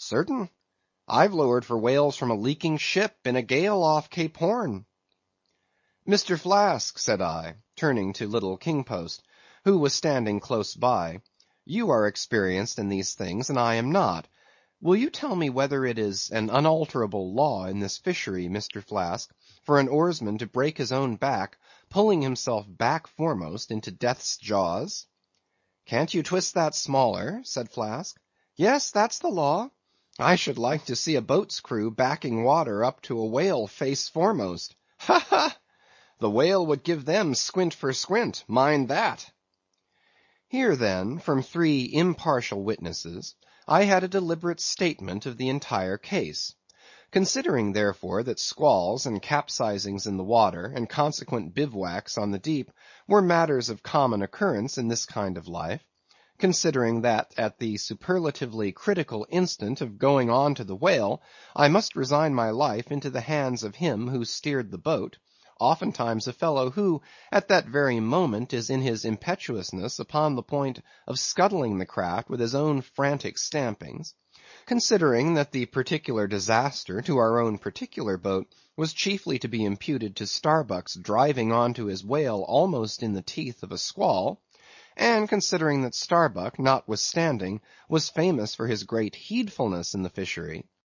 "Certain. I've lowered for whales from a leaking ship in a gale off Cape Horn." "Mr. Flask," said I, turning to little King Post, who was standing close by, "you are experienced in these things, and I am not. Will you tell me whether it is an unalterable law in this fishery, Mr. Flask, for an oarsman to break his own back, pulling himself back foremost into death's jaws?" "Can't you twist that smaller?" said Flask. "Yes, that's the law. I should like to see a boat's crew backing water up to a whale face foremost. Ha, ha! The whale would give them squint for squint, mind that." Here, then, from three impartial witnesses, I had a deliberate statement of the entire case. Considering, therefore, that squalls and capsizings in the water, and consequent bivouacs on the deep, were matters of common occurrence in this kind of life; considering that at the superlatively critical instant of going on to the whale, I must resign my life into the hands of him who steered the boat, oftentimes a fellow who, at that very moment, is in his impetuousness upon the point of scuttling the craft with his own frantic stampings; considering that the particular disaster to our own particular boat was chiefly to be imputed to Starbuck's driving on to his whale almost in the teeth of a squall; and considering that Starbuck, notwithstanding, was famous for his great heedfulness in the fishery.